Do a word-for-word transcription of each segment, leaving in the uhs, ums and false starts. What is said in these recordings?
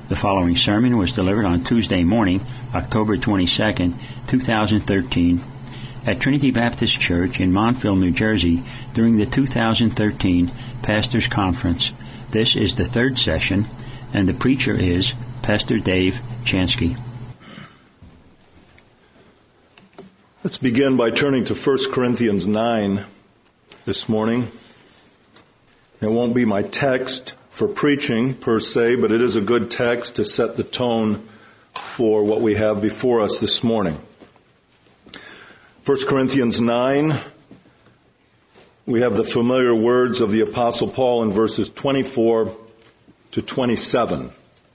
The following sermon was delivered on Tuesday morning, October twenty-second, two thousand thirteen, at Trinity Baptist Church in Montville, New Jersey, during the two thousand thirteen Pastors Conference. This is the third session, and the preacher is Pastor Dave Chansky. Let's begin by turning to First Corinthians nine this morning. It won't be my text for preaching per se, but it is a good text to set the tone for what we have before us this morning. First Corinthians nine, we have the familiar words of the Apostle Paul in verses twenty-four to twenty-seven.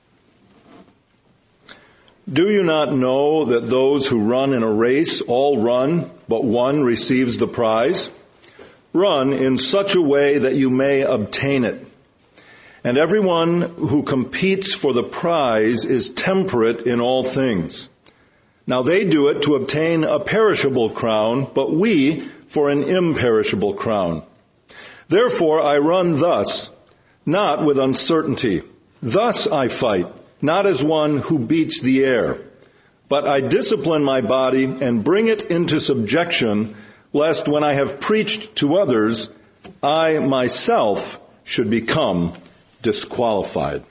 Do you not know that those who run in a race all run, but one receives the prize? Run in such a way that you may obtain it. And everyone who competes for the prize is temperate in all things. Now they do it to obtain a perishable crown, but we for an imperishable crown. Therefore I run thus, not with uncertainty. Thus I fight, not as one who beats the air. But I discipline my body and bring it into subjection, lest when I have preached to others, I myself should become disqualified.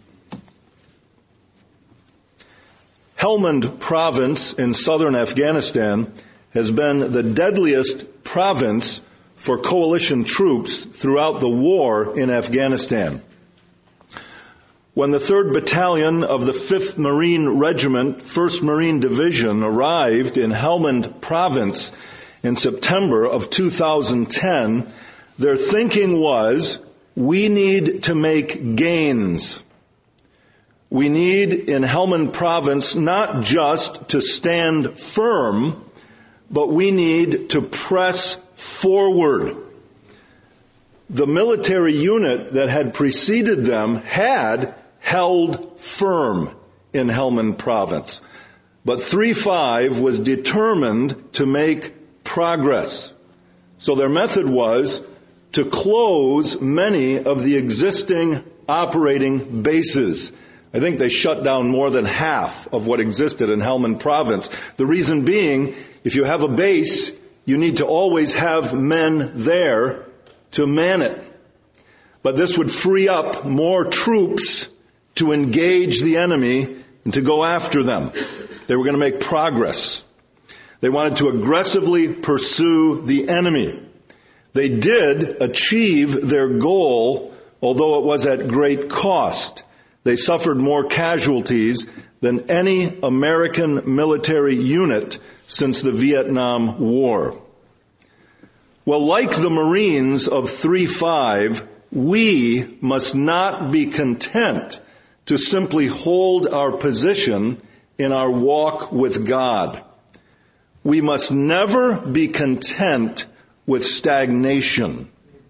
Helmand province in southern Afghanistan has been the deadliest province for coalition troops throughout the war in Afghanistan. When the third Battalion of the fifth Marine Regiment, first Marine Division arrived in Helmand province in September of two thousand ten, their thinking was, we need to make gains. We need in Helmand province not just to stand firm, but we need to press forward. The military unit that had preceded them had held firm in Helmand province, but three five was determined to make progress. So their method was to close many of the existing operating bases. I think they shut down more than half of what existed in Helmand province. The reason being, if you have a base, you need to always have men there to man it. But this would free up more troops to engage the enemy and to go after them. They were going to make progress. They wanted to aggressively pursue the enemy. They did achieve their goal, although it was at great cost. They suffered more casualties than any American military unit since the Vietnam War. Well, like the Marines of three five, we must not be content to simply hold our position in our walk with God. We must never be content with stagnation.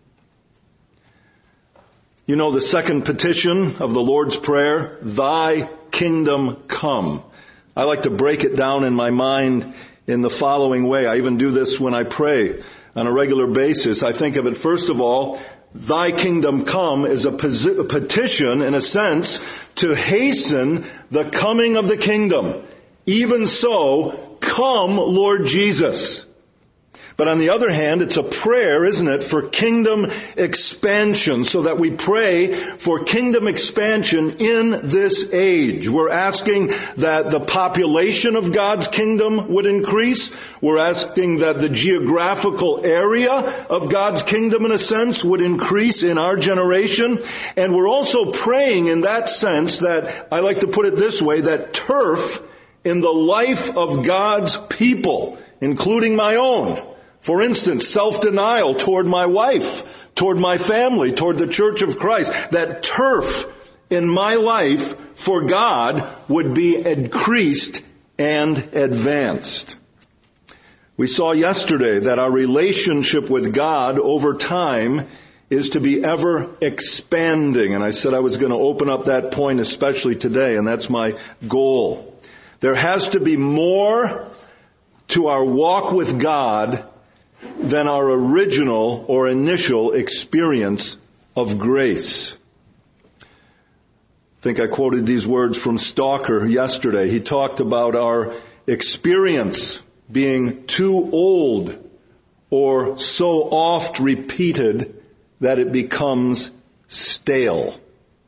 You know the second petition of the Lord's Prayer, Thy kingdom come. I like to break it down in my mind in the following way. I even do this when I pray on a regular basis. I think of it, first of all, Thy kingdom come is a petition, in a sense, to hasten the coming of the kingdom. Even so, come, Lord Jesus. But on the other hand, it's a prayer, isn't it, for kingdom expansion, so that we pray for kingdom expansion in this age. We're asking that the population of God's kingdom would increase. We're asking that the geographical area of God's kingdom, in a sense, would increase in our generation. And we're also praying in that sense that, I like to put it this way, that turf in the life of God's people, including my own, for instance, self-denial toward my wife, toward my family, toward the Church of Christ, that turf in my life for God would be increased and advanced. We saw yesterday that our relationship with God over time is to be ever expanding. And I said I was going to open up that point especially today, and that's my goal. There has to be more to our walk with God than our original or initial experience of grace. think I quoted these words from Stalker yesterday. He talked about our experience being too old or so oft repeated that it becomes stale.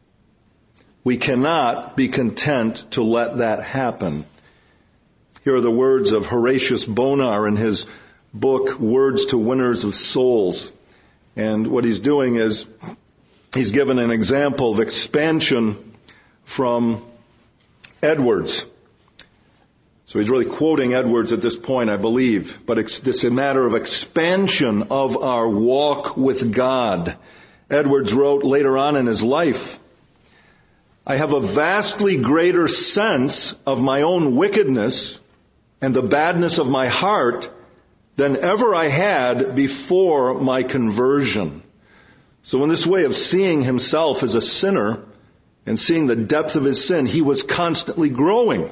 We cannot be content to let that happen. Here are the words of Horatius Bonar in his book, Words to Winners of Souls. And what he's doing is he's given an example of expansion from Edwards. So he's really quoting Edwards at this point, I believe. But it's, it's a matter of expansion of our walk with God. Edwards wrote later on in his life, I have a vastly greater sense of my own wickedness and the badness of my heart than ever I had before my conversion. So in this way of seeing himself as a sinner and seeing the depth of his sin, he was constantly growing.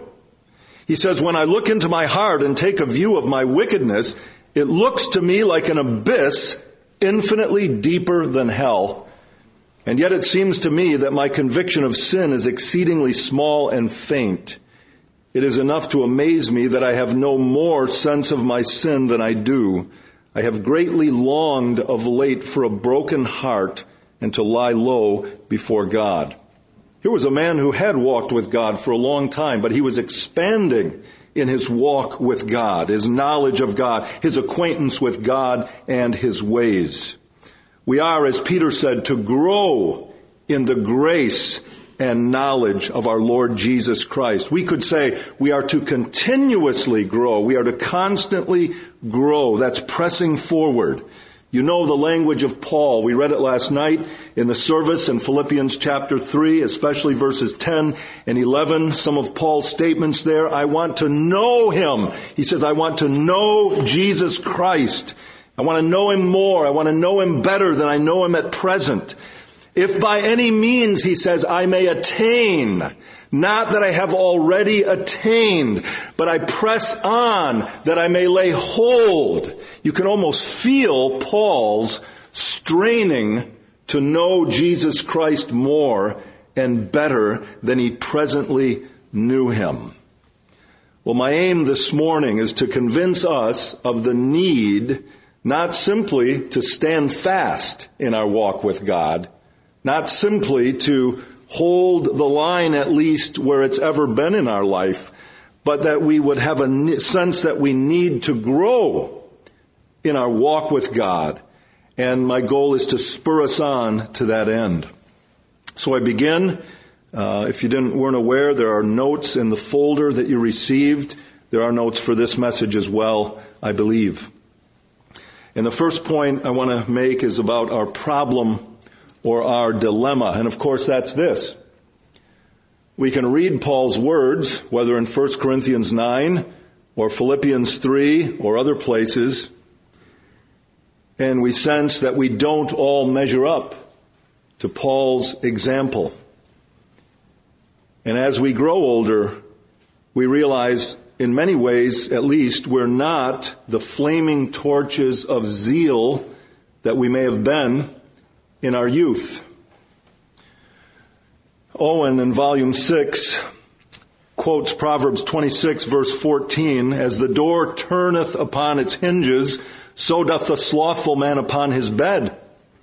He says, when I look into my heart and take a view of my wickedness, it looks to me like an abyss infinitely deeper than hell. And yet it seems to me that my conviction of sin is exceedingly small and faint. It is enough to amaze me that I have no more sense of my sin than I do. I have greatly longed of late for a broken heart and to lie low before God. Here was a man who had walked with God for a long time, but he was expanding in his walk with God, his knowledge of God, his acquaintance with God and his ways. We are, as Peter said, to grow in the grace and knowledge of our Lord Jesus Christ. We could say we are to continuously grow. We are to constantly grow. That's pressing forward. You know the language of Paul. We read it last night in the service in Philippians chapter three, especially verses ten and eleven. Some of Paul's statements there. I want to know him. He says, I want to know Jesus Christ. I want to know him more. I want to know him better than I know him at present. If by any means, he says, I may attain, not that I have already attained, but I press on that I may lay hold. You can almost feel Paul's straining to know Jesus Christ more and better than he presently knew him. Well, my aim this morning is to convince us of the need not simply to stand fast in our walk with God, not simply to hold the line at least where it's ever been in our life, but that we would have a sense that we need to grow in our walk with God. And my goal is to spur us on to that end. So I begin. Uh, if you didn't weren't aware, there are notes in the folder that you received. There are notes for this message as well, I believe. And the first point I want to make is about our problem or our dilemma. And of course that's this. We can read Paul's words, whether in First Corinthians nine or Philippians three or other places, and we sense that we don't all measure up to Paul's example. And as we grow older, we realize in many ways, at least, we're not the flaming torches of zeal that we may have been in our youth. Owen in volume six quotes Proverbs twenty-six verse fourteen, as the door turneth upon its hinges, so doth the slothful man upon his bed.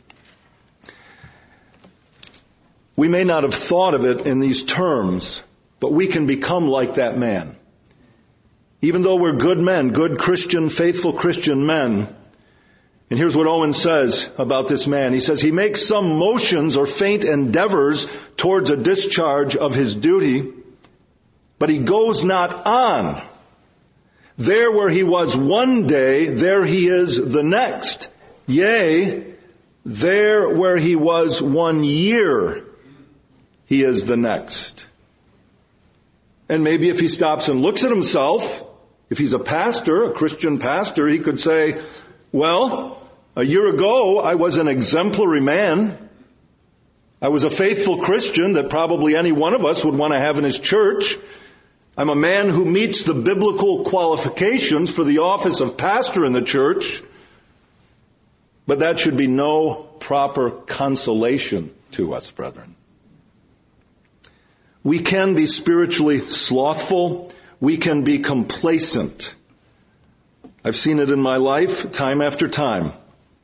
We may not have thought of it in these terms, but we can become like that man. Even though we're good men, good Christian, faithful Christian men. And here's what Owen says about this man. He says, he makes some motions or faint endeavors towards a discharge of his duty, but he goes not on. There where he was one day, there he is the next. Yea, there where he was one year, he is the next. And maybe if he stops and looks at himself, if he's a pastor, a Christian pastor, he could say, well, a year ago I was an exemplary man. I was a faithful Christian that probably any one of us would want to have in his church. I'm a man who meets the biblical qualifications for the office of pastor in the church. But that should be no proper consolation to us, brethren. We can be spiritually slothful. We can be complacent. I've seen it in my life time after time.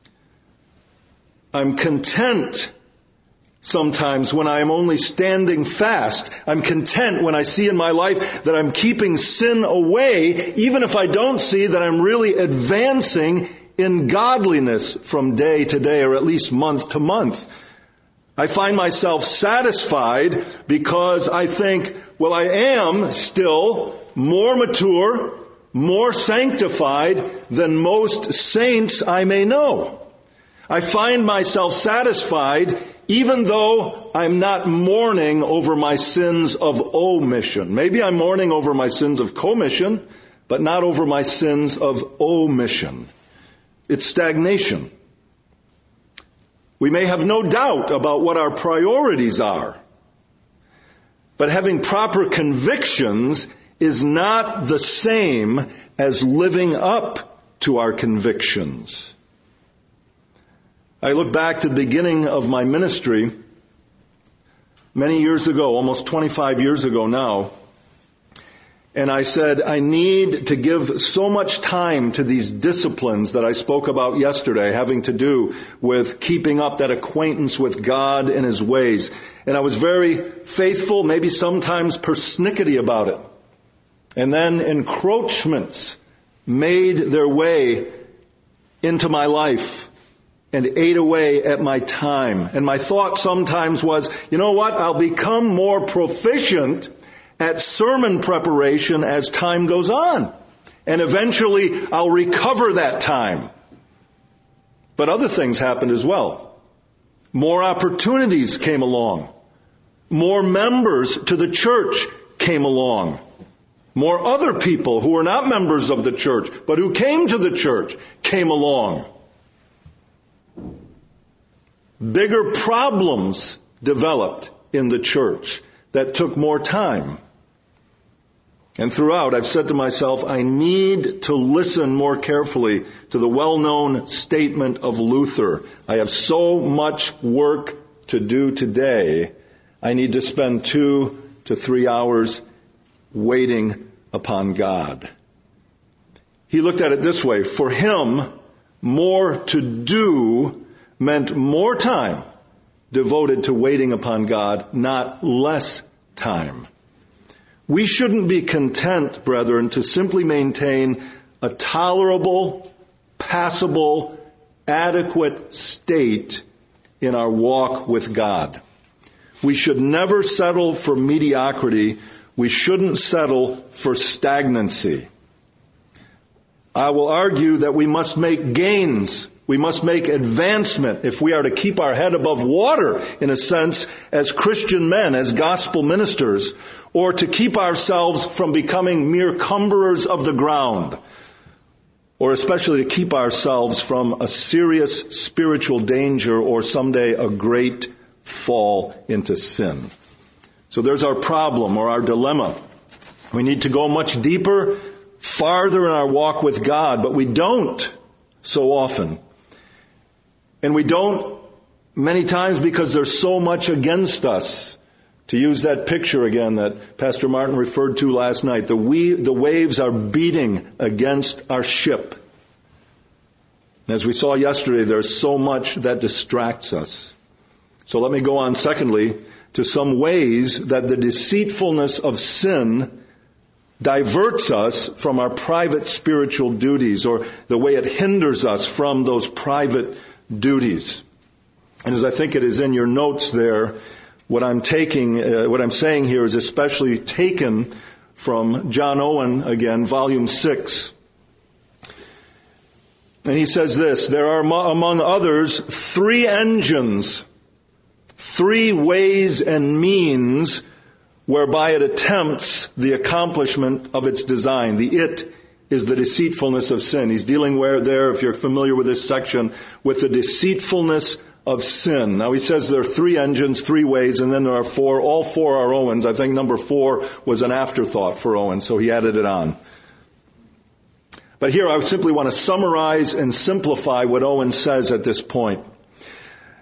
I'm content sometimes when I am only standing fast. I'm content when I see in my life that I'm keeping sin away, even if I don't see that I'm really advancing in godliness from day to day, or at least month to month. I find myself satisfied because I think, well, I am still more mature, more sanctified than most saints I may know. I find myself satisfied even though I'm not mourning over my sins of omission. Maybe I'm mourning over my sins of commission, but not over my sins of omission. It's stagnation. We may have no doubt about what our priorities are, but having proper convictions is not the same as living up to our convictions. I look back to the beginning of my ministry many years ago, almost twenty-five years ago now, and I said, I need to give so much time to these disciplines that I spoke about yesterday, having to do with keeping up that acquaintance with God and His ways. And I was very faithful, maybe sometimes persnickety about it. And then encroachments made their way into my life and ate away at my time. And my thought sometimes was, you know what, I'll become more proficient at sermon preparation as time goes on. And eventually I'll recover that time. But other things happened as well. More opportunities came along. More members to the church came along. More other people who were not members of the church, but who came to the church, came along. Bigger problems developed in the church that took more time. And throughout, I've said to myself, I need to listen more carefully to the well-known statement of Luther. I have so much work to do today, I need to spend two to three hours waiting upon God. He looked at it this way. For him, more to do meant more time devoted to waiting upon God, not less time. We shouldn't be content, brethren, to simply maintain a tolerable, passable, adequate state in our walk with God. We should never settle for mediocrity. We shouldn't settle for stagnancy. I will argue that we must make gains. We must make advancement if we are to keep our head above water, in a sense, as Christian men, as gospel ministers, or to keep ourselves from becoming mere cumberers of the ground, or especially to keep ourselves from a serious spiritual danger or someday a great fall into sin. So there's our problem or our dilemma. We need to go much deeper, farther in our walk with God, but we don't so often. And we don't many times because there's so much against us. To use that picture again that Pastor Martin referred to last night, the, we, the waves are beating against our ship. And as we saw yesterday, there's so much that distracts us. So let me go on secondly to some ways that the deceitfulness of sin diverts us from our private spiritual duties, or the way it hinders us from those private duties. And as I think it is in your notes there, what I'm taking, uh, what I'm saying here is especially taken from John Owen again, volume six. And he says this, there are among others three engines, three ways and means whereby it attempts the accomplishment of its design. The it is the deceitfulness of sin. He's dealing where there, if you're familiar with this section, with the deceitfulness of sin. Now he says there are three engines, three ways, and then there are four. All four are Owen's. I think number four was an afterthought for Owen, so he added it on. But here I simply want to summarize and simplify what Owen says at this point.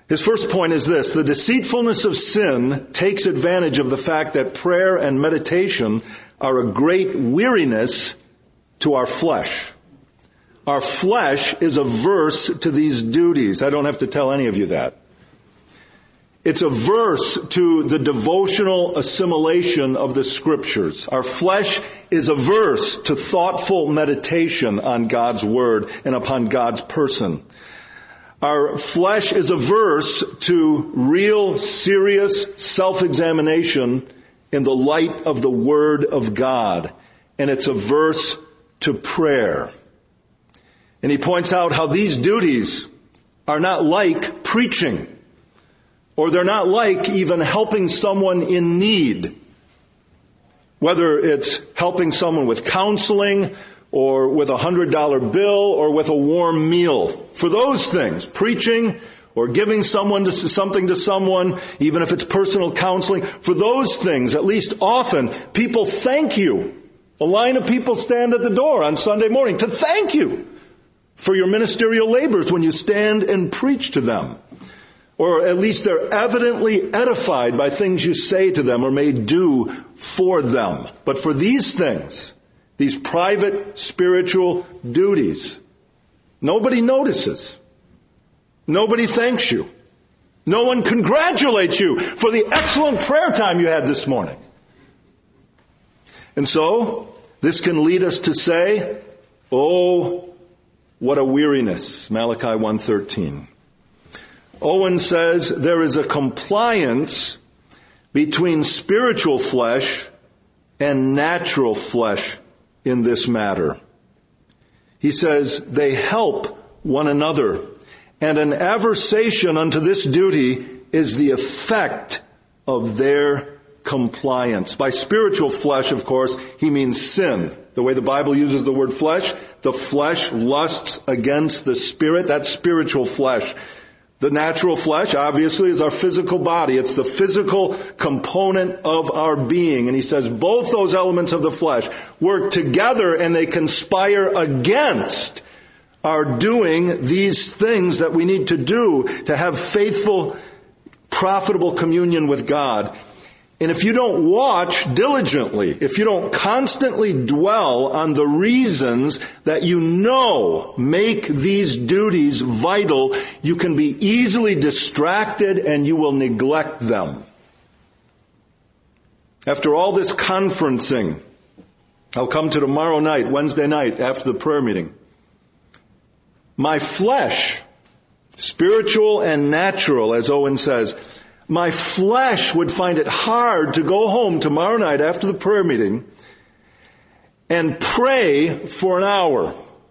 His first point is this: the deceitfulness of sin takes advantage of the fact that prayer and meditation are a great weariness to our flesh. Our flesh is averse to these duties. I don't have to tell any of you that. It's averse to the devotional assimilation of the Scriptures. Our flesh is averse to thoughtful meditation on God's Word and upon God's person. Our flesh is averse to real, serious self-examination in the light of the Word of God. And it's averse to prayer. And he points out how these duties are not like preaching, or they're not like even helping someone in need. Whether it's helping someone with counseling, or with a hundred dollar bill, or with a warm meal. For those things, preaching or giving someone to, something to someone, even if it's personal counseling, for those things, at least often, people thank you. A line of people stand at the door on Sunday morning to thank you for your ministerial labors when you stand and preach to them. Or at least they're evidently edified by things you say to them or may do for them. But for these things, these private spiritual duties, nobody notices. Nobody thanks you. No one congratulates you for the excellent prayer time you had this morning. And so, this can lead us to say, oh, what a weariness. Malachi one thirteen. Owen says there is a compliance between spiritual flesh and natural flesh in this matter. He says they help one another, and an aversation unto this duty is the effect of their compliance. By spiritual flesh, of course, he means sin. The way the Bible uses the word flesh, the flesh lusts against the spirit. That's spiritual flesh. The natural flesh, obviously, is our physical body. It's the physical component of our being. And he says both those elements of the flesh work together and they conspire against our doing these things that we need to do to have faithful, profitable communion with God. And if you don't watch diligently, if you don't constantly dwell on the reasons that you know make these duties vital, you can be easily distracted and you will neglect them. After all this conferencing, I'll come to tomorrow night, Wednesday night, after the prayer meeting. My flesh, spiritual and natural, as Owen says, my flesh would find it hard to go home tomorrow night after the prayer meeting and pray for an hour.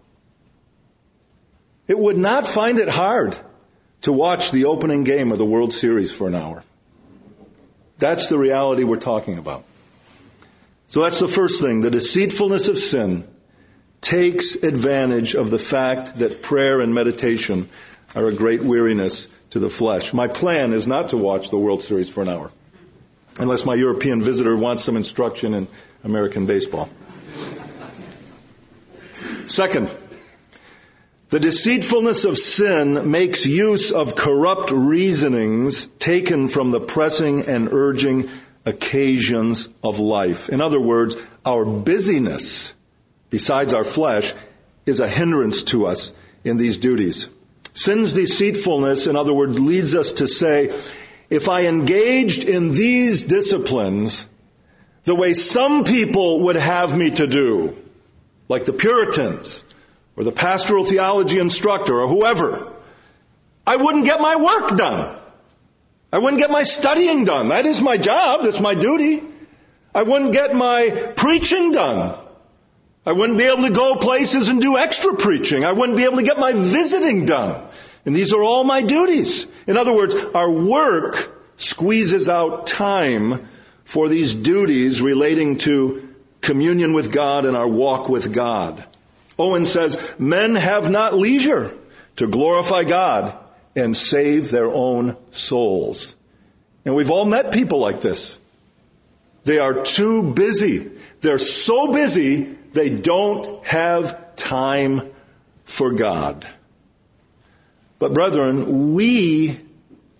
It would not find it hard to watch the opening game of the World Series for an hour. That's the reality we're talking about. So that's the first thing. The deceitfulness of sin takes advantage of the fact that prayer and meditation are a great weariness to the flesh. My plan is not to watch the World Series for an hour, unless my European visitor wants some instruction in American baseball. Second, the deceitfulness of sin makes use of corrupt reasonings taken from the pressing and urging occasions of life. In other words, our busyness, besides our flesh, is a hindrance to us in these duties. Sin's deceitfulness, in other words, leads us to say, if I engaged in these disciplines the way some people would have me to do, like the Puritans or the pastoral theology instructor or whoever, I wouldn't get my work done. I wouldn't get my studying done. That is my job. That's my duty. I wouldn't get my preaching done. I wouldn't be able to go places and do extra preaching. I wouldn't be able to get my visiting done. And these are all my duties. In other words, our work squeezes out time for these duties relating to communion with God and our walk with God. Owen says, men have not leisure to glorify God and save their own souls. And we've all met people like this. They are too busy. They're so busy, they don't have time for God. But brethren, we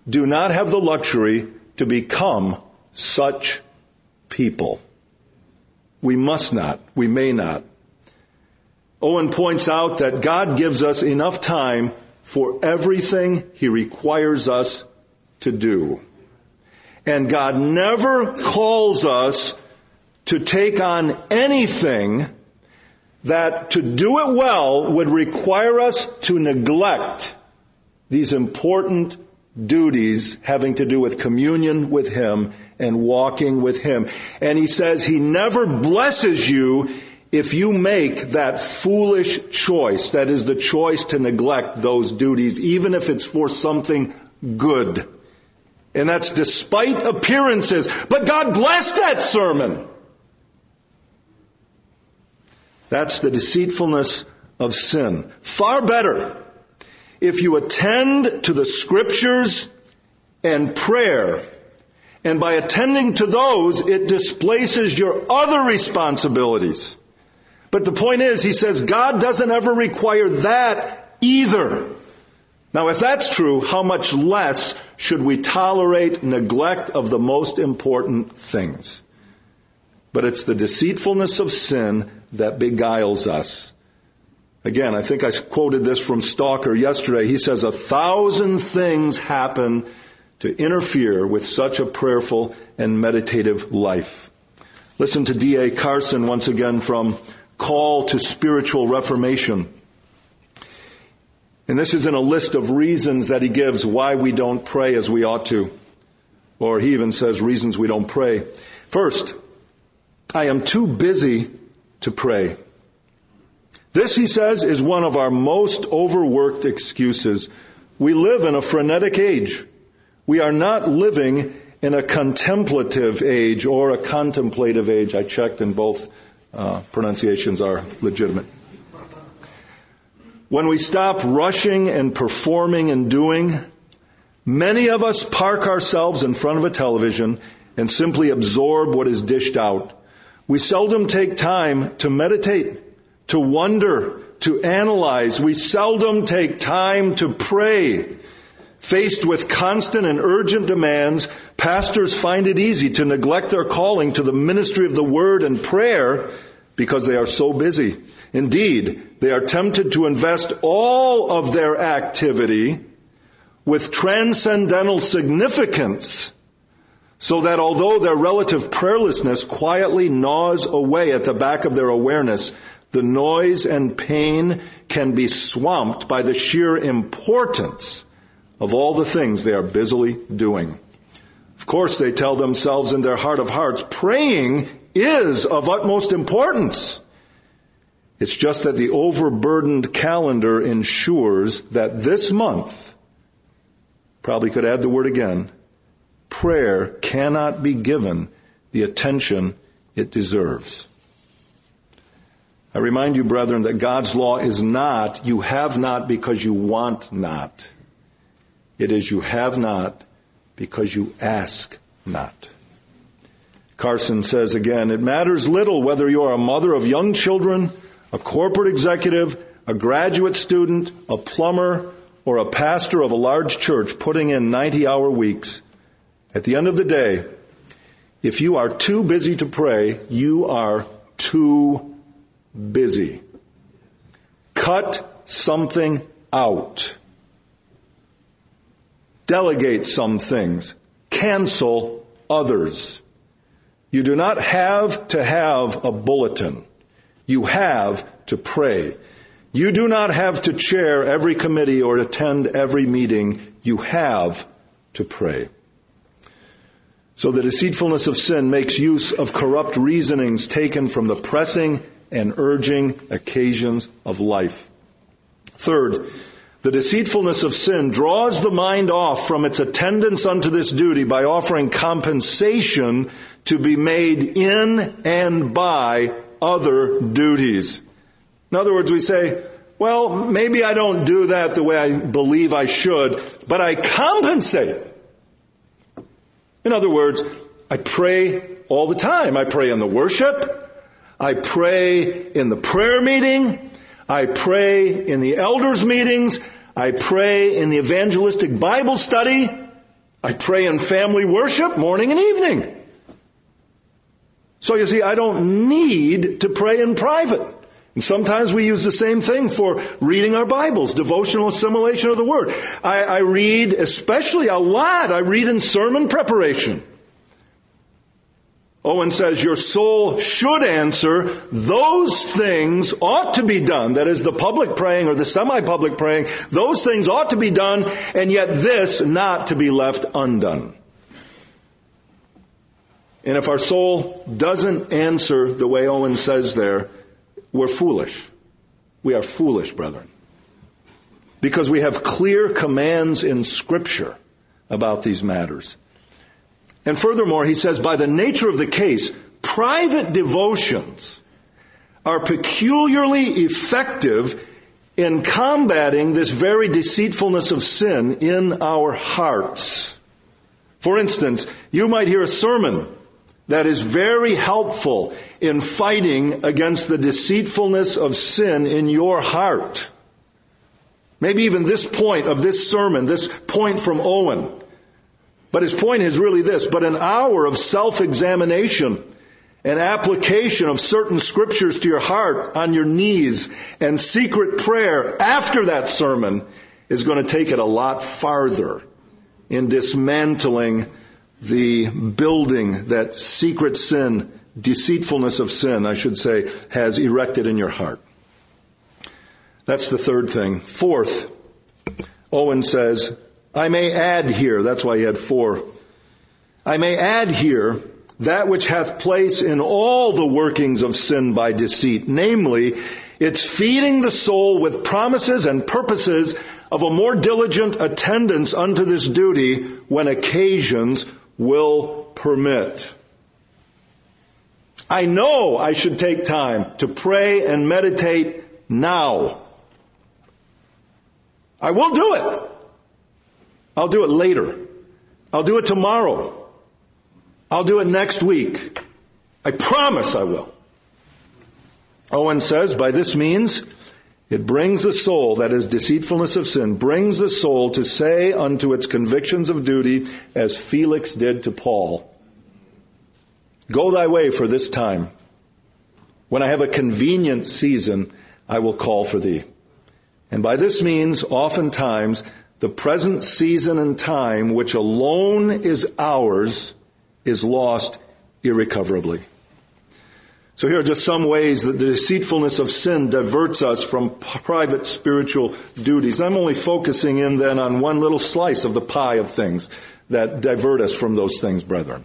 do not have the luxury to become such people. We must not. We may not. Owen points out that God gives us enough time for everything He requires us to do. And God never calls us to take on anything that, to do it well, would require us to neglect these important duties having to do with communion with Him and walking with Him. And He says He never blesses you if you make that foolish choice, that is the choice to neglect those duties, even if it's for something good. And that's despite appearances. But God blessed that sermon. That's the deceitfulness of sin. Far better if you attend to the Scriptures and prayer, and by attending to those, it displaces your other responsibilities. But the point is, he says, God doesn't ever require that either. Now, if that's true, how much less should we tolerate neglect of the most important things? But it's the deceitfulness of sin that beguiles us. Again, I think I quoted this from Stalker yesterday. He says, a thousand things happen to interfere with such a prayerful and meditative life. Listen to D A Carson once again from Call to Spiritual Reformation. And this is in a list of reasons that he gives why we don't pray as we ought to. Or he even says reasons we don't pray. First, I am too busy to pray. This, he says, is one of our most overworked excuses. We live in a frenetic age. We are not living in a contemplative age or a contemplative age. I checked, and both uh, pronunciations are legitimate. When we stop rushing and performing and doing, many of us park ourselves in front of a television and simply absorb what is dished out. We seldom take time to meditate, to wonder, to analyze. We seldom take time to pray. Faced with constant and urgent demands, pastors find it easy to neglect their calling to the ministry of the Word and prayer because they are so busy. Indeed, they are tempted to invest all of their activity with transcendental significance, so that although their relative prayerlessness quietly gnaws away at the back of their awareness, the noise and pain can be swamped by the sheer importance of all the things they are busily doing. Of course, they tell themselves in their heart of hearts, praying is of utmost importance. It's just that the overburdened calendar ensures that this month, probably could add the word again, prayer cannot be given the attention it deserves. I remind you, brethren, that God's law is not, you have not because you want not. It is you have not because you ask not. Carson says again, it matters little whether you are a mother of young children, a corporate executive, a graduate student, a plumber, or a pastor of a large church putting in ninety-hour weeks. At the end of the day, if you are too busy to pray, you are too busy. Cut something out. Delegate some things. Cancel others. You do not have to have a bulletin. You have to pray. You do not have to chair every committee or attend every meeting. You have to pray. So the deceitfulness of sin makes use of corrupt reasonings taken from the pressing and urging occasions of life. Third, the deceitfulness of sin draws the mind off from its attendance unto this duty by offering compensation to be made in and by other duties. In other words, we say, well, maybe I don't do that the way I believe I should, but I compensate. In other words, I pray all the time. I pray in the worship. I pray in the prayer meeting. I pray in the elders' meetings. I pray in the evangelistic Bible study. I pray in family worship morning and evening. So you see, I don't need to pray in private. And sometimes we use the same thing for reading our Bibles, devotional assimilation of the Word. I, I read, especially a lot, I read in sermon preparation. Owen says your soul should answer, those things ought to be done. That is the public praying or the semi-public praying. Those things ought to be done, and yet this not to be left undone. And if our soul doesn't answer the way Owen says there, we're foolish. We are foolish, brethren. Because we have clear commands in Scripture about these matters. And furthermore, he says, by the nature of the case, private devotions are peculiarly effective in combating this very deceitfulness of sin in our hearts. For instance, you might hear a sermon that is very helpful in fighting against the deceitfulness of sin in your heart. Maybe even this point of this sermon, this point from Owen. But his point is really this, but an hour of self-examination and application of certain scriptures to your heart on your knees and secret prayer after that sermon is going to take it a lot farther in dismantling the building that secret sin, deceitfulness of sin, I should say, has erected in your heart. That's the third thing. Fourth, Owen says, I may add here, that's why he had four. I may add here that which hath place in all the workings of sin by deceit, namely, it's feeding the soul with promises and purposes of a more diligent attendance unto this duty when occasions will permit. I know I should take time to pray and meditate now. I will do it. I'll do it later. I'll do it tomorrow. I'll do it next week. I promise I will. Owen says, by this means, it brings the soul, that is deceitfulness of sin, brings the soul to say unto its convictions of duty, as Felix did to Paul, go thy way for this time. When I have a convenient season, I will call for thee. And by this means, oftentimes, the present season and time, which alone is ours, is lost irrecoverably. So here are just some ways that the deceitfulness of sin diverts us from private spiritual duties. I'm only focusing in then on one little slice of the pie of things that divert us from those things, brethren.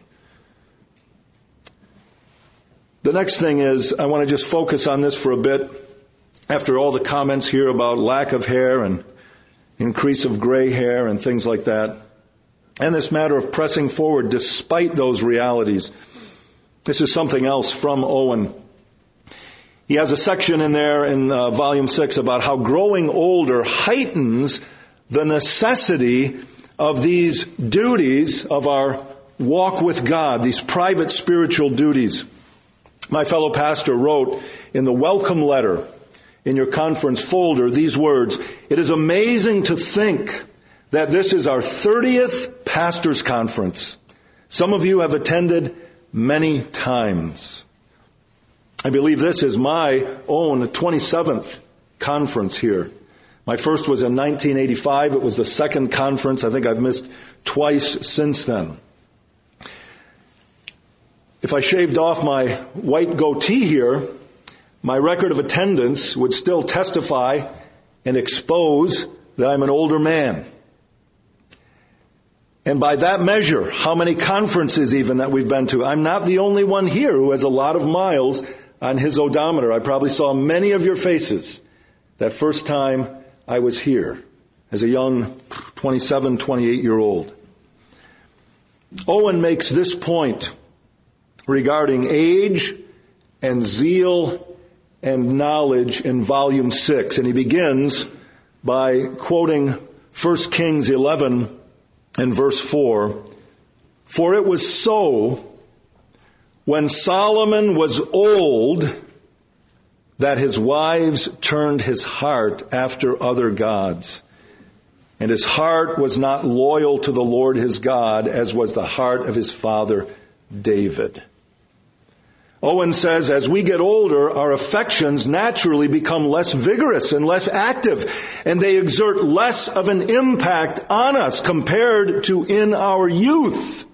The next thing is, I want to just focus on this for a bit. After all the comments here about lack of hair and increase of gray hair and things like that, and this matter of pressing forward despite those realities, this is something else from Owen. He has a section in there in uh, volume six about how growing older heightens the necessity of these duties of our walk with God, these private spiritual duties. My fellow pastor wrote in the welcome letter in your conference folder these words, it is amazing to think that this is our thirtieth pastors' conference. Some of you have attended many times. I believe this is my own twenty-seventh conference here. My first was in nineteen eighty-five. It was the second conference. I think I've missed twice since then. If I shaved off my white goatee here, my record of attendance would still testify and expose that I'm an older man. And by that measure, how many conferences even that we've been to. I'm not the only one here who has a lot of miles on his odometer. I probably saw many of your faces that first time I was here as a young twenty-seven, twenty-eight year old. Owen makes this point regarding age and zeal and knowledge in volume six. And he begins by quoting First Kings eleven and verse four. For it was so when Solomon was old that his wives turned his heart after other gods. and his heart was not loyal to the Lord his God, as was the heart of his father David. Owen says, as we get older, our affections naturally become less vigorous and less active, and they exert less of an impact on us compared to in our youth.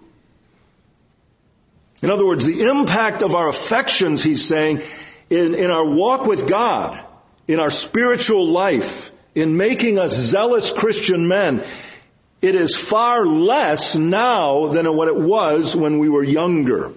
In other words, the impact of our affections, he's saying, in, in our walk with God, in our spiritual life, in making us zealous Christian men, it is far less now than what it was when we were younger.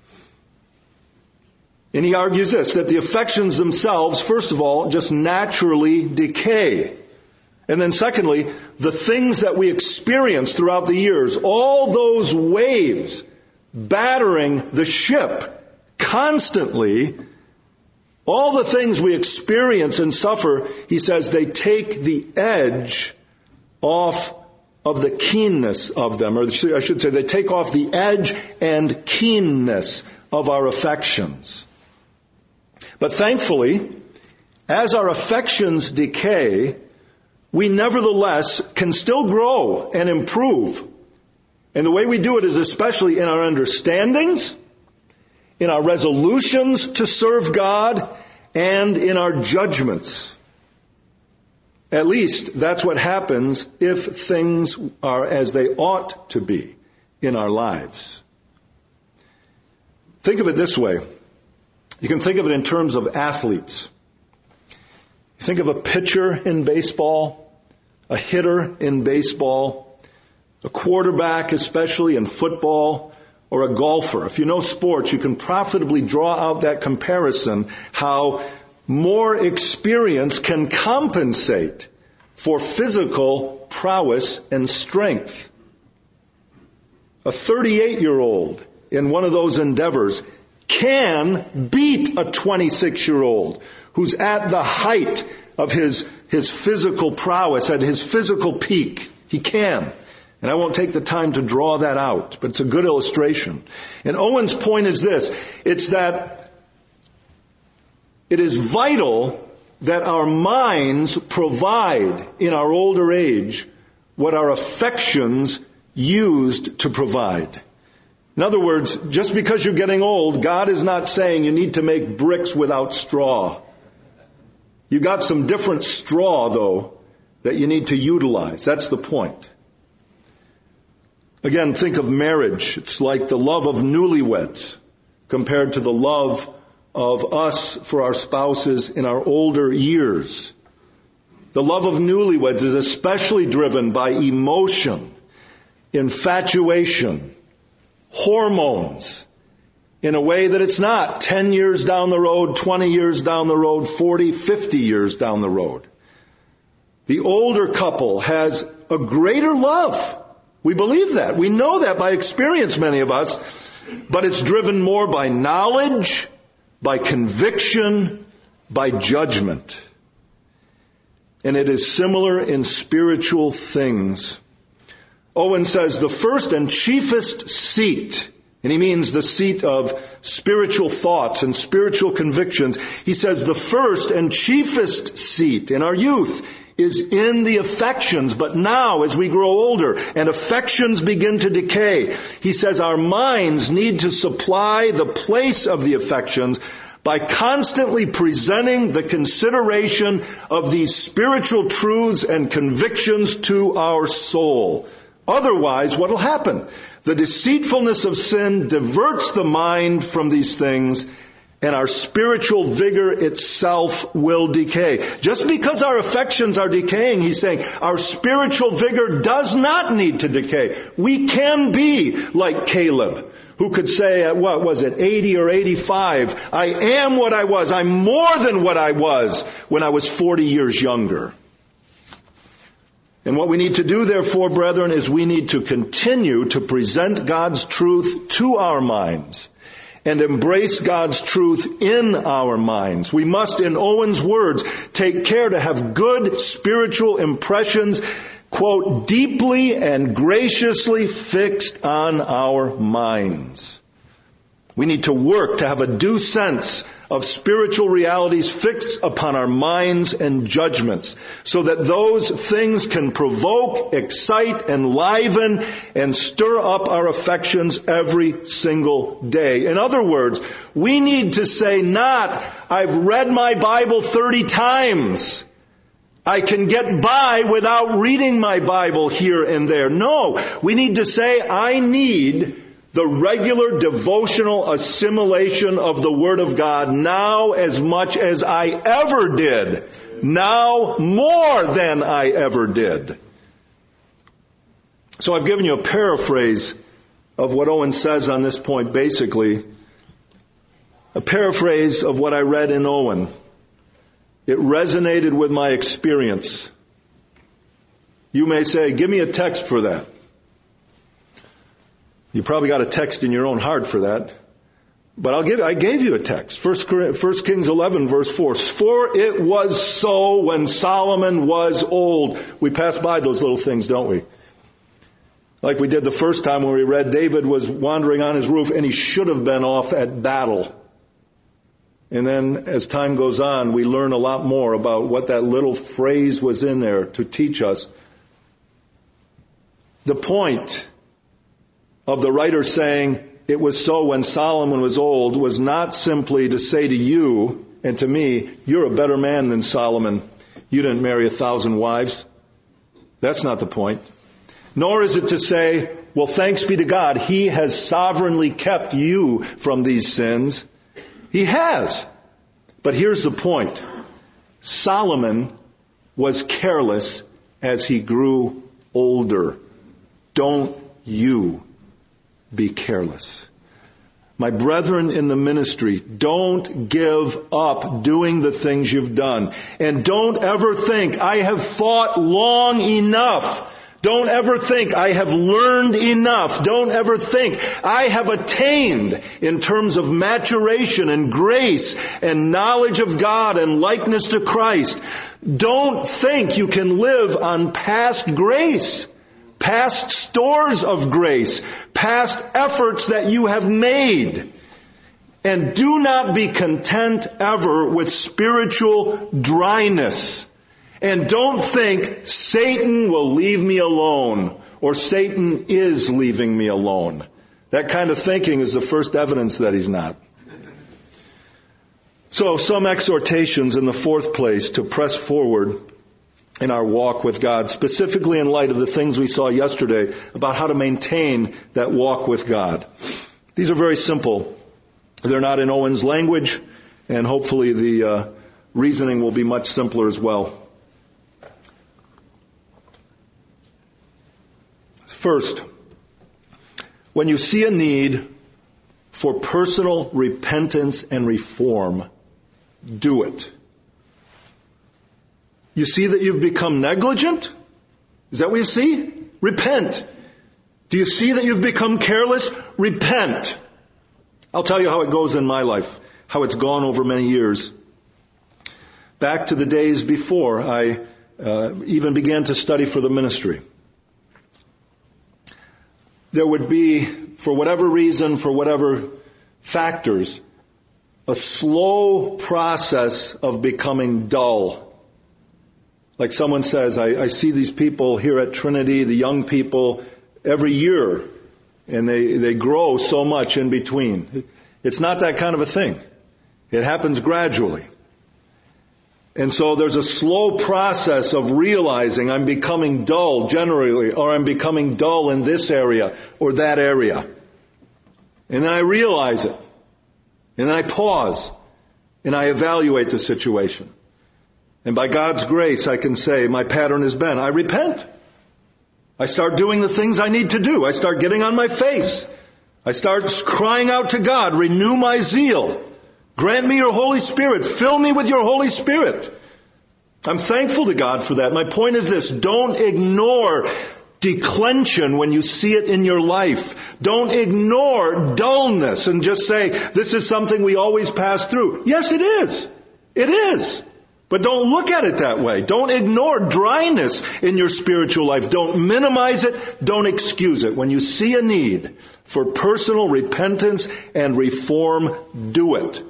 And he argues this, that the affections themselves, first of all, just naturally decay. And then secondly, the things that we experience throughout the years, all those waves battering the ship constantly, all the things we experience and suffer, he says, they take the edge off of the keenness of them. Or I should say, they take off the edge and keenness of our affections. But thankfully, as our affections decay, we nevertheless can still grow and improve. And the way we do it is especially in our understandings, in our resolutions to serve God, and in our judgments. At least that's what happens if things are as they ought to be in our lives. Think of it this way. You can think of it in terms of athletes. Think of a pitcher in baseball, a hitter in baseball, a quarterback especially in football, or a golfer. If you know sports, you can profitably draw out that comparison, how more experience can compensate for physical prowess and strength. A thirty-eight-year-old in one of those endeavors can beat a twenty-six-year-old who's at the height of his, his physical prowess, at his physical peak. He can. And I won't take the time to draw that out, but it's a good illustration. And Owen's point is this. It's that it is vital that our minds provide in our older age what our affections used to provide. In other words, just because you're getting old, God is not saying you need to make bricks without straw. You got some different straw, though, that you need to utilize. That's the point. Again, think of marriage. It's like the love of newlyweds compared to the love of us for our spouses in our older years. The love of newlyweds is especially driven by emotion, infatuation, hormones, in a way that it's not ten years down the road, twenty years down the road, forty, fifty years down the road. The older couple has a greater love. We believe that. We know that by experience, many of us. But it's driven more by knowledge, by conviction, by judgment. And it is similar in spiritual things. Owen says the first and chiefest seat, and he means the seat of spiritual thoughts and spiritual convictions. He says the first and chiefest seat in our youth is in the affections. But now, as we grow older and affections begin to decay, he says our minds need to supply the place of the affections by constantly presenting the consideration of these spiritual truths and convictions to our soul. Otherwise, what will happen? The deceitfulness of sin diverts the mind from these things, and our spiritual vigor itself will decay. Just because our affections are decaying, he's saying, our spiritual vigor does not need to decay. We can be like Caleb, who could say at, what was it, eighty or eighty-five, I am what I was. I'm more than what I was when I was forty years younger. And what we need to do, therefore, brethren, is we need to continue to present God's truth to our minds and embrace God's truth in our minds. We must, in Owen's words, take care to have good spiritual impressions, quote, deeply and graciously fixed on our minds. We need to work to have a due sense of spiritual realities fixed upon our minds and judgments, so that those things can provoke, excite, enliven, and stir up our affections every single day. In other words, we need to say not, I've read my Bible thirty times. I can get by without reading my Bible here and there. No, we need to say, I need the regular devotional assimilation of the Word of God now as much as I ever did. Now more than I ever did. So I've given you a paraphrase of what Owen says on this point, basically. A paraphrase of what I read in Owen. It resonated with my experience. You may say, give me a text for that. You probably got a text in your own heart for that. But I'll give, I gave you a text. First Kings eleven verse four. For it was so when Solomon was old. We pass by those little things, don't we? Like we did the first time when we read David was wandering on his roof and he should have been off at battle. And then as time goes on, we learn a lot more about what that little phrase was in there to teach us. The point of the writer saying, it was so when Solomon was old, was not simply to say to you and to me, you're a better man than Solomon. You didn't marry a thousand wives. That's not the point. Nor is it to say, well, thanks be to God, He has sovereignly kept you from these sins. He has. But here's the point. Solomon was careless as he grew older. Don't you be careless. My brethren in the ministry, don't give up doing the things you've done. And don't ever think, I have fought long enough. Don't ever think, I have learned enough. Don't ever think, I have attained in terms of maturation and grace and knowledge of God and likeness to Christ. Don't think you can live on past grace, past stores of grace, past efforts that you have made. And do not be content ever with spiritual dryness. And don't think Satan will leave me alone or Satan is leaving me alone. That kind of thinking is the first evidence that he's not. So some exhortations in the fourth place to press forward in our walk with God, specifically in light of the things we saw yesterday about how to maintain that walk with God. These are very simple. They're not in Owen's language, and hopefully the uh, reasoning will be much simpler as well. First, when you see a need for personal repentance and reform, do it. You see that you've become negligent? Is that what you see? Repent. Do you see that you've become careless? Repent. I'll tell you how it goes in my life, how it's gone over many years. Back to the days before I uh, even began to study for the ministry. There would be, for whatever reason, for whatever factors, a slow process of becoming dull. Like someone says, I, I see these people here at Trinity, the young people, every year, and they, they grow so much in between. It's not that kind of a thing. It happens gradually. And so there's a slow process of realizing I'm becoming dull generally, or I'm becoming dull in this area or that area. And then I realize it. And then I pause and I evaluate the situation. And by God's grace, I can say my pattern has been, I repent. I start doing the things I need to do. I start getting on my face. I start crying out to God, renew my zeal. Grant me your Holy Spirit. Fill me with your Holy Spirit. I'm thankful to God for that. My point is this. Don't ignore declension when you see it in your life. Don't ignore dullness and just say, this is something we always pass through. Yes, it is. It is. But don't look at it that way. Don't ignore dryness in your spiritual life. Don't minimize it. Don't excuse it. When you see a need for personal repentance and reform, do it.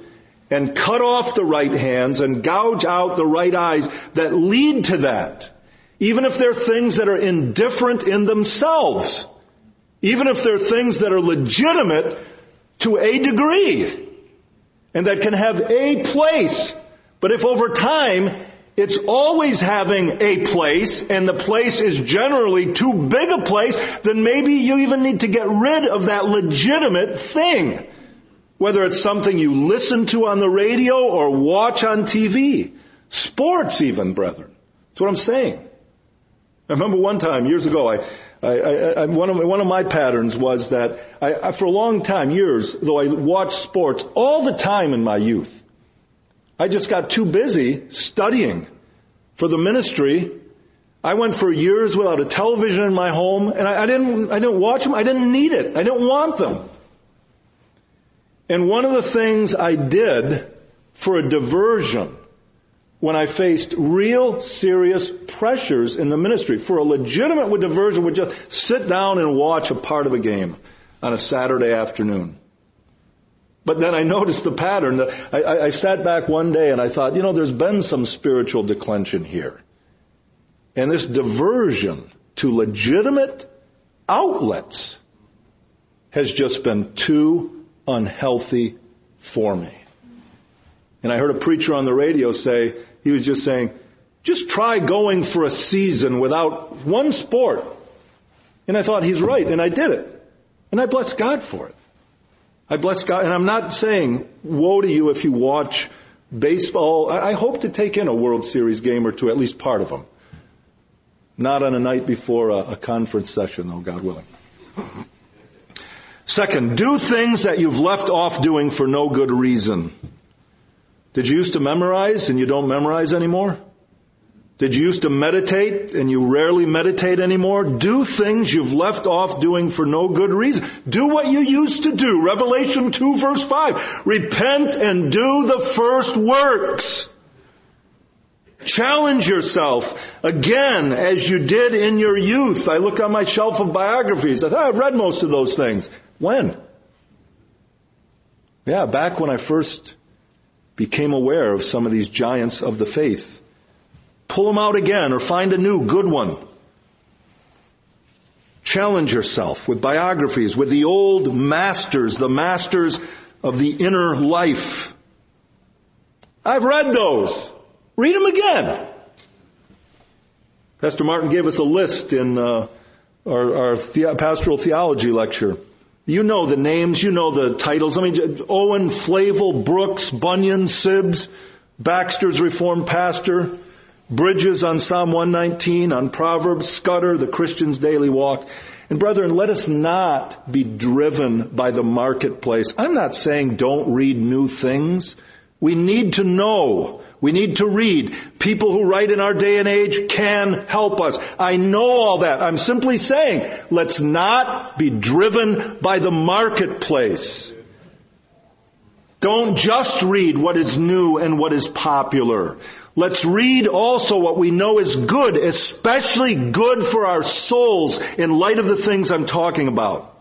and cut off the right hands and gouge out the right eyes that lead to that. Even if they're things that are indifferent in themselves. Even if they're things that are legitimate to a degree. And that can have a place. But if over time it's always having a place, and the place is generally too big a place, then maybe you even need to get rid of that legitimate thing. Whether it's something you listen to on the radio or watch on T V. Sports even, brethren. That's what I'm saying. I remember one time, years ago, I, I, I, I one of one of my patterns was that I, I, for a long time, years, though I watched sports all the time in my youth, I just got too busy studying for the ministry. I went for years without a television in my home, and I, I didn't I didn't watch them. I didn't need it. I didn't want them. And one of the things I did for a diversion when I faced real serious pressures in the ministry, for a legitimate diversion, would just sit down and watch a part of a game on a Saturday afternoon. But then I noticed the pattern. That I, I, I sat back one day and I thought, you know, there's been some spiritual declension here. And this diversion to legitimate outlets has just been too unhealthy for me. And I heard a preacher on the radio say, he was just saying, just try going for a season without one sport. And I thought he's right, and I did it. And I bless God for it. I bless God, and I'm not saying, woe to you if you watch baseball. I hope to take in a World Series game or two, at least part of them. Not on a night before a, a conference session, though, God willing. Second, do things that you've left off doing for no good reason. Did you used to memorize and you don't memorize anymore? Did you used to meditate and you rarely meditate anymore? Do things you've left off doing for no good reason. Do what you used to do. Revelation two verse five. Repent and do the first works. Challenge yourself again as you did in your youth. I look on my shelf of biographies. I thought I've read most of those things. When? Yeah, back when I first became aware of some of these giants of the faith. Pull them out again or find a new good one. Challenge yourself with biographies, with the old masters, the masters of the inner life. I've read those. Read them again. Pastor Martin gave us a list in uh, our, our the- pastoral theology lecture. You know the names, you know the titles. I mean, Owen, Flavel, Brooks, Bunyan, Sibbs, Baxter's Reformed Pastor, Bridges on Psalm one nineteen, on Proverbs, Scudder, The Christian's Daily Walk. And brethren, let us not be driven by the marketplace. I'm not saying don't read new things. We need to know. We need to read. People who write in our day and age can help us. I know all that. I'm simply saying, let's not be driven by the marketplace. Don't just read what is new and what is popular. Let's read also what we know is good, especially good for our souls in light of the things I'm talking about.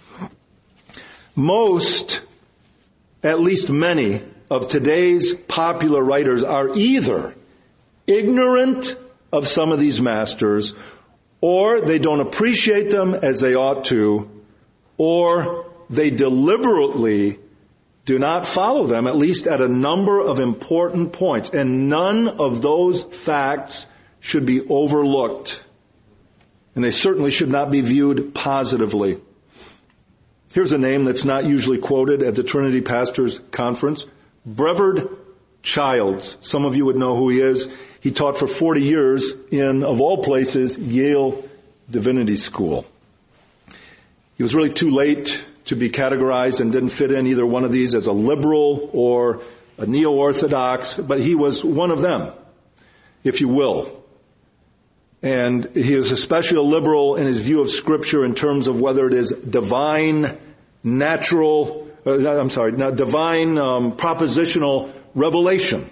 Most, at least many, of today's popular writers are either ignorant of some of these masters, or they don't appreciate them as they ought to, or they deliberately do not follow them, at least at a number of important points. And none of those facts should be overlooked. And they certainly should not be viewed positively. Here's a name that's not usually quoted at the Trinity Pastors Conference. Brevard Childs. Some of you would know who he is. He taught for forty years in, of all places, Yale Divinity School. He was really too late to be categorized and didn't fit in either one of these as a liberal or a neo-orthodox, but he was one of them, if you will. And he is especially a liberal in his view of Scripture in terms of whether it is divine, natural, uh, I'm sorry, not divine, um, propositional revelation.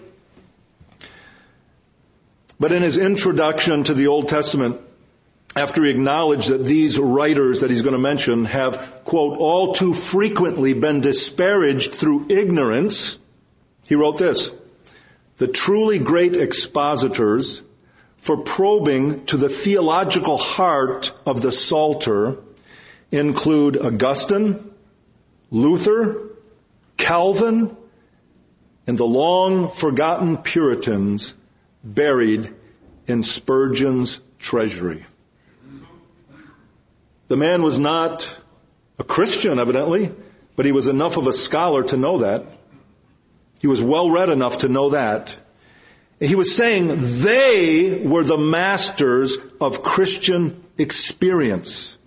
But in his introduction to the Old Testament, after he acknowledged that these writers that he's going to mention have, quote, all too frequently been disparaged through ignorance, He wrote this: "The truly great expositors for probing to the theological heart of the Psalter include Augustine, Luther, Calvin, and the long-forgotten Puritans buried in Spurgeon's treasury." The man was not a Christian, evidently, but he was enough of a scholar to know that. He was well-read enough to know that. He was saying they were the masters of Christian experience.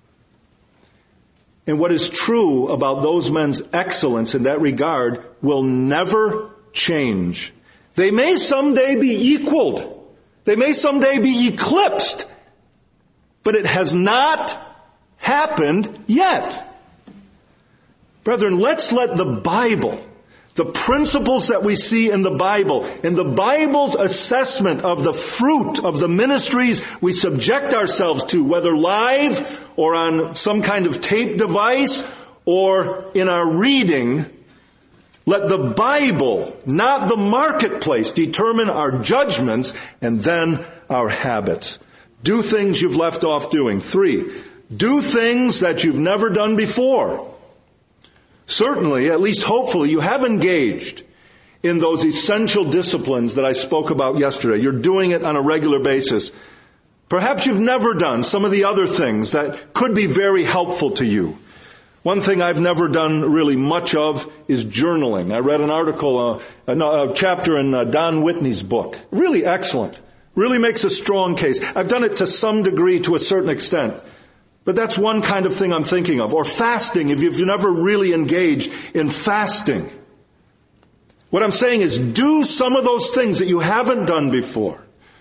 And what is true about those men's excellence in that regard will never change. They may someday be equaled. They may someday be eclipsed. But it has not happened yet. Brethren, let's let the Bible, the principles that we see in the Bible, and the Bible's assessment of the fruit of the ministries we subject ourselves to, whether live or on some kind of tape device or in our reading, let the Bible, not the marketplace, determine our judgments and then our habits. Do things you've left off doing. Three, do things that you've never done before. Certainly, at least hopefully, you have engaged in those essential disciplines that I spoke about yesterday. You're doing it on a regular basis. Perhaps you've never done some of the other things that could be very helpful to you. One thing I've never done really much of is journaling. I read an article, uh, a, a chapter in uh, Don Whitney's book. Really excellent. Really makes a strong case. I've done it to some degree, to a certain extent. But that's one kind of thing I'm thinking of. Or fasting, if you've never really engaged in fasting. What I'm saying is do some of those things that you haven't done before.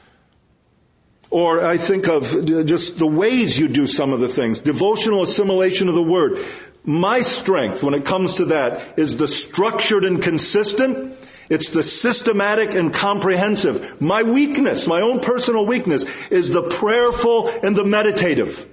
Or I think of just the ways you do some of the things. Devotional assimilation of the Word. My strength when it comes to that is the structured and consistent. It's the systematic and comprehensive. My weakness, my own personal weakness, is the prayerful and the meditative.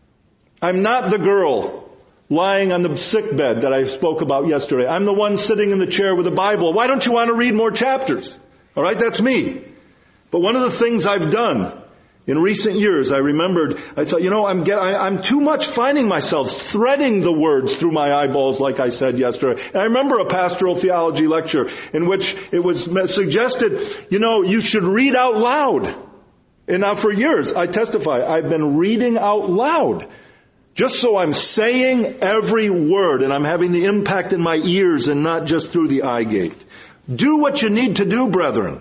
I'm not the girl lying on the sick bed that I spoke about yesterday. I'm the one sitting in the chair with a Bible. Why don't you want to read more chapters? All right, that's me. But one of the things I've done in recent years, I remembered, I thought, you know, I'm get, I, I'm too much finding myself threading the words through my eyeballs, like I said yesterday. And I remember a pastoral theology lecture in which it was suggested, you know, you should read out loud. And now for years, I testify, I've been reading out loud. Just so I'm saying every word and I'm having the impact in my ears and not just through the eye gate. Do what you need to do, brethren.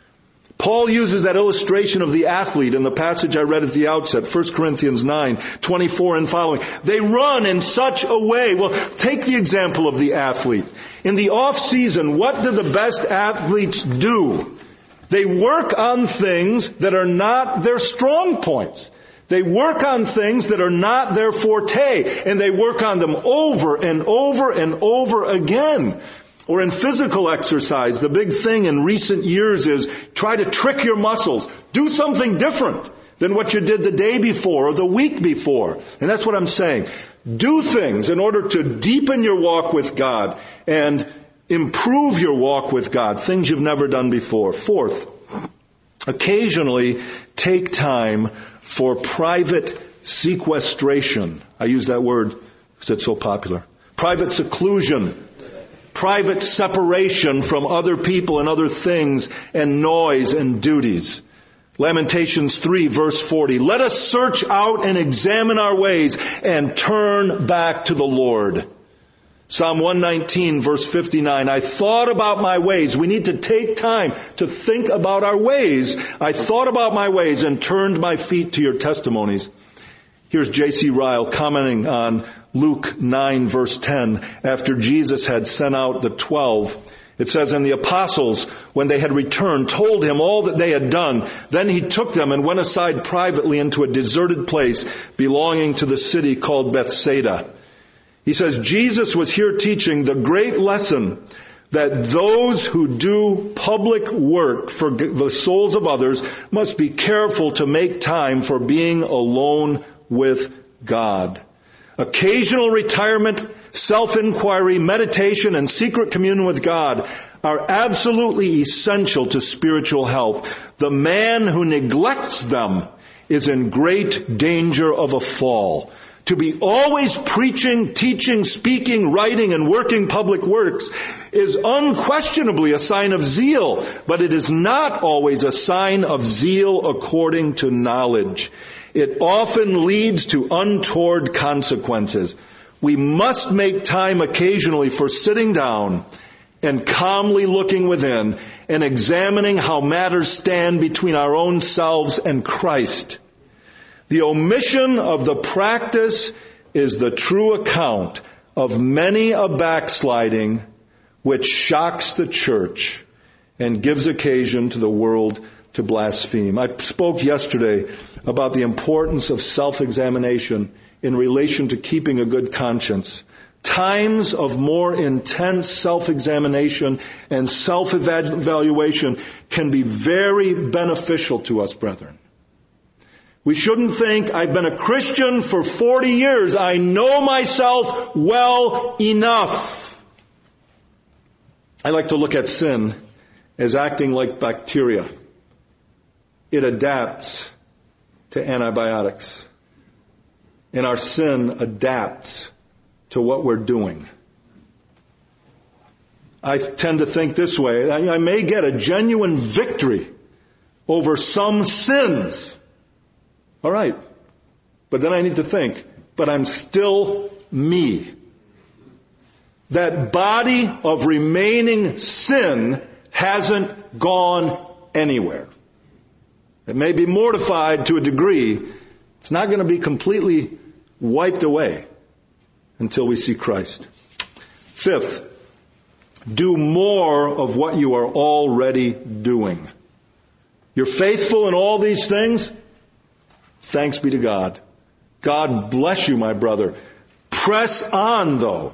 Paul uses that illustration of the athlete in the passage I read at the outset, First Corinthians nine, twenty-four and following. They run in such a way. Well, take the example of the athlete. In the off season, what do the best athletes do? They work on things that are not their strong points. They work on things that are not their forte, and they work on them over and over and over again. Or in physical exercise, the big thing in recent years is try to trick your muscles. Do something different than what you did the day before or the week before. And that's what I'm saying. Do things in order to deepen your walk with God and improve your walk with God, things you've never done before. Fourth, occasionally take time for private sequestration. I use that word because it's so popular. Private seclusion. Private separation from other people and other things and noise and duties. Lamentations three verse forty. Let us search out and examine our ways and turn back to the Lord. Psalm one nineteen verse fifty-nine. I thought about my ways. We need to take time to think about our ways. I thought about my ways and turned my feet to your testimonies. Here's J C Ryle commenting on Luke nine verse ten, after Jesus had sent out the twelve. It says, and the apostles, when they had returned, told him all that they had done. Then he took them and went aside privately into a deserted place belonging to the city called Bethsaida. He says, Jesus was here teaching the great lesson that those who do public work for the souls of others must be careful to make time for being alone with God. Occasional retirement, self-inquiry, meditation, and secret communion with God are absolutely essential to spiritual health. The man who neglects them is in great danger of a fall. To be always preaching, teaching, speaking, writing, and working public works is unquestionably a sign of zeal, but it is not always a sign of zeal according to knowledge. It often leads to untoward consequences. We must make time occasionally for sitting down and calmly looking within and examining how matters stand between our own selves and Christ. The omission of the practice is the true account of many a backsliding which shocks the church and gives occasion to the world to blaspheme. I spoke yesterday about the importance of self-examination in relation to keeping a good conscience. Times of more intense self-examination and self-evaluation can be very beneficial to us, brethren. We shouldn't think, I've been a Christian for forty years. I know myself well enough. I like to look at sin as acting like bacteria. It adapts to antibiotics. And our sin adapts to what we're doing. I tend to think this way. I may get a genuine victory over some sins. All right. But then I need to think, but I'm still me. That body of remaining sin hasn't gone anywhere. It may be mortified to a degree. It's not going to be completely wiped away until we see Christ. Fifth, do more of what you are already doing. You're faithful in all these things? Thanks be to God. God bless you, my brother. Press on, though.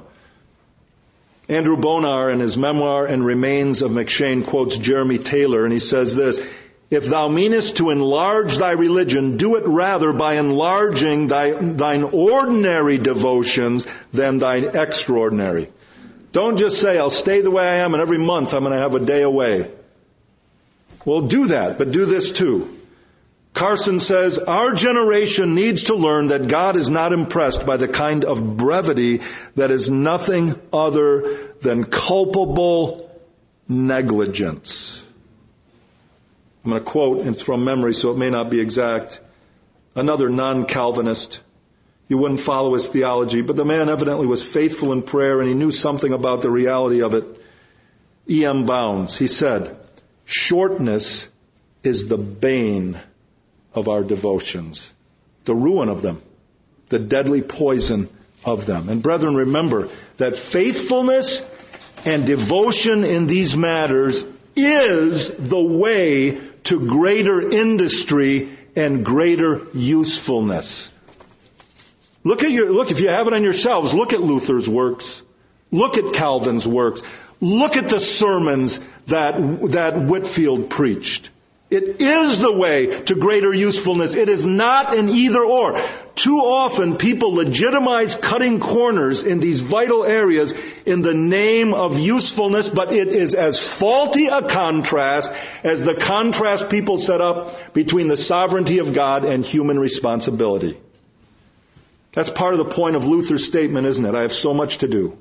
Andrew Bonar, in his memoir and Remains of McShane, quotes Jeremy Taylor, and he says this: if thou meanest to enlarge thy religion, do it rather by enlarging thy, thine ordinary devotions than thine extraordinary. Don't just say, I'll stay the way I am and every month I'm going to have a day away. Well, do that, but do this too. Carson says, our generation needs to learn that God is not impressed by the kind of brevity that is nothing other than culpable negligence. I'm going to quote, it's from memory, so it may not be exact. Another non-Calvinist. You wouldn't follow his theology, but the man evidently was faithful in prayer and he knew something about the reality of it. E M Bounds, he said, shortness is the bane of our devotions, the ruin of them, the deadly poison of them. And brethren, remember that faithfulness and devotion in these matters is the way to greater industry and greater usefulness. Look at your, look, if you have it on yourselves, look at Luther's works. Look at Calvin's works. Look at the sermons that, that Whitefield preached. It is the way to greater usefulness. It is not an either or. Too often people legitimize cutting corners in these vital areas in the name of usefulness, but it is as faulty a contrast as the contrast people set up between the sovereignty of God and human responsibility. That's part of the point of Luther's statement, isn't it? I have so much to do.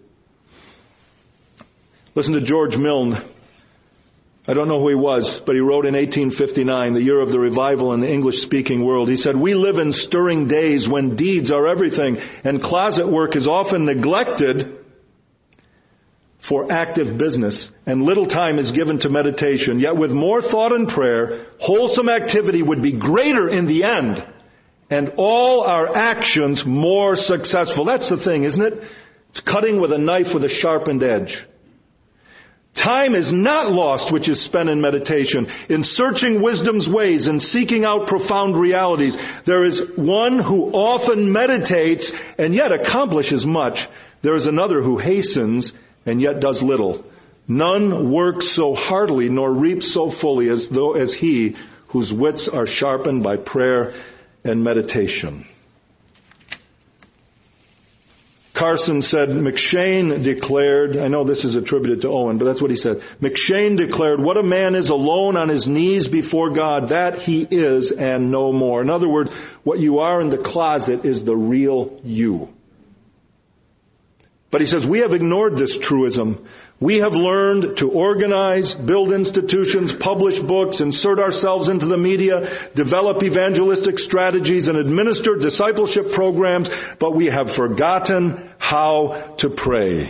Listen to George Milne. I don't know who he was, but he wrote in eighteen fifty-nine, the year of the revival in the English-speaking world. He said, we live in stirring days when deeds are everything, and closet work is often neglected for active business, and little time is given to meditation. Yet with more thought and prayer, wholesome activity would be greater in the end, and all our actions more successful. That's the thing, isn't it? It's cutting with a knife with a sharpened edge. Time is not lost which is spent in meditation, in searching wisdom's ways and seeking out profound realities. There is one who often meditates and yet accomplishes much. There is another who hastens and yet does little. None works so heartily nor reaps so fully as though as he whose wits are sharpened by prayer and meditation. Carson said, McShane declared, I know this is attributed to Owen, but that's what he said. McShane declared, what a man is alone on his knees before God, that he is and no more. In other words, what you are in the closet is the real you. But he says, we have ignored this truism. We have learned to organize, build institutions, publish books, insert ourselves into the media, develop evangelistic strategies, and administer discipleship programs, but we have forgotten how to pray.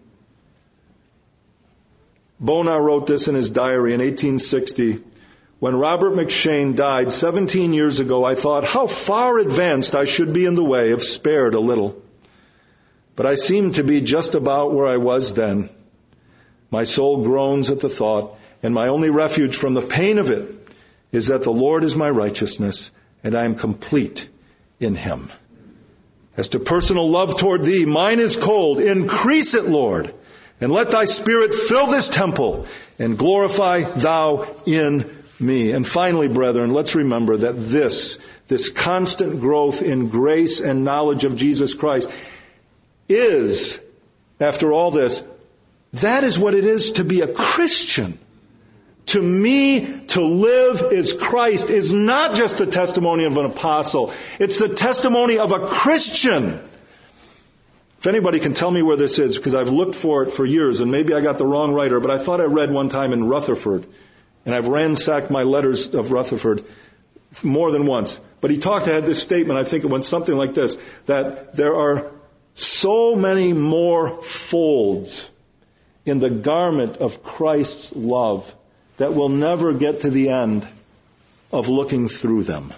Bonar wrote this in his diary in eighteen sixty. When Robert McShane died seventeen years ago, I thought how far advanced I should be in the way if spared a little. But I seem to be just about where I was then. My soul groans at the thought, and my only refuge from the pain of it is that the Lord is my righteousness, and I am complete in Him. As to personal love toward Thee, mine is cold. Increase it, Lord, and let Thy Spirit fill this temple, and glorify Thou in me. And finally, brethren, let's remember that this, this constant growth in grace and knowledge of Jesus Christ is, after all this, that is what it is to be a Christian. To me, to live is Christ is not just the testimony of an apostle. It's the testimony of a Christian. If anybody can tell me where this is, because I've looked for it for years, and maybe I got the wrong writer, but I thought I read one time in Rutherford, and I've ransacked my letters of Rutherford more than once. But he talked, I had this statement, I think it went something like this, that there are so many more folds in the garment of Christ's love that we'll never get to the end of looking through them.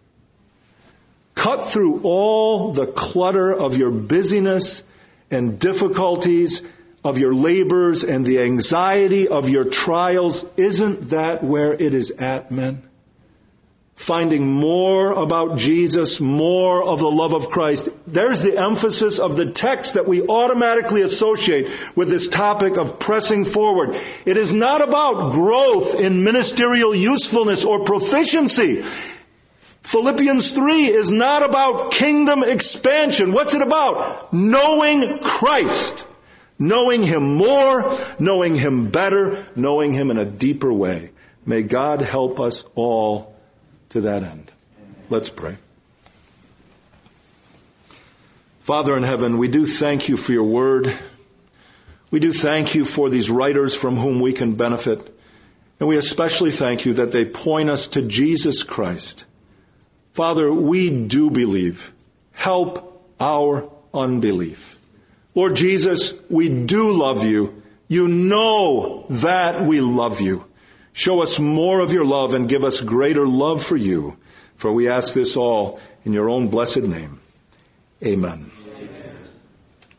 Cut through all the clutter of your busyness and difficulties, of your labors and the anxiety of your trials. Isn't that where it is at, men? Finding more about Jesus, more of the love of Christ. There's the emphasis of the text that we automatically associate with this topic of pressing forward. It is not about growth in ministerial usefulness or proficiency. Philippians three is not about kingdom expansion. What's it about? Knowing Christ. Knowing Him more, knowing Him better, knowing Him in a deeper way. May God help us all to that end. Let's pray. Father in heaven, we do thank You for Your word. We do thank You for these writers from whom we can benefit. And we especially thank You that they point us to Jesus Christ. Father, we do believe. Help our unbelief. Lord Jesus, we do love You. You know that we love You. Show us more of Your love and give us greater love for You. For we ask this all in Your own blessed name. Amen.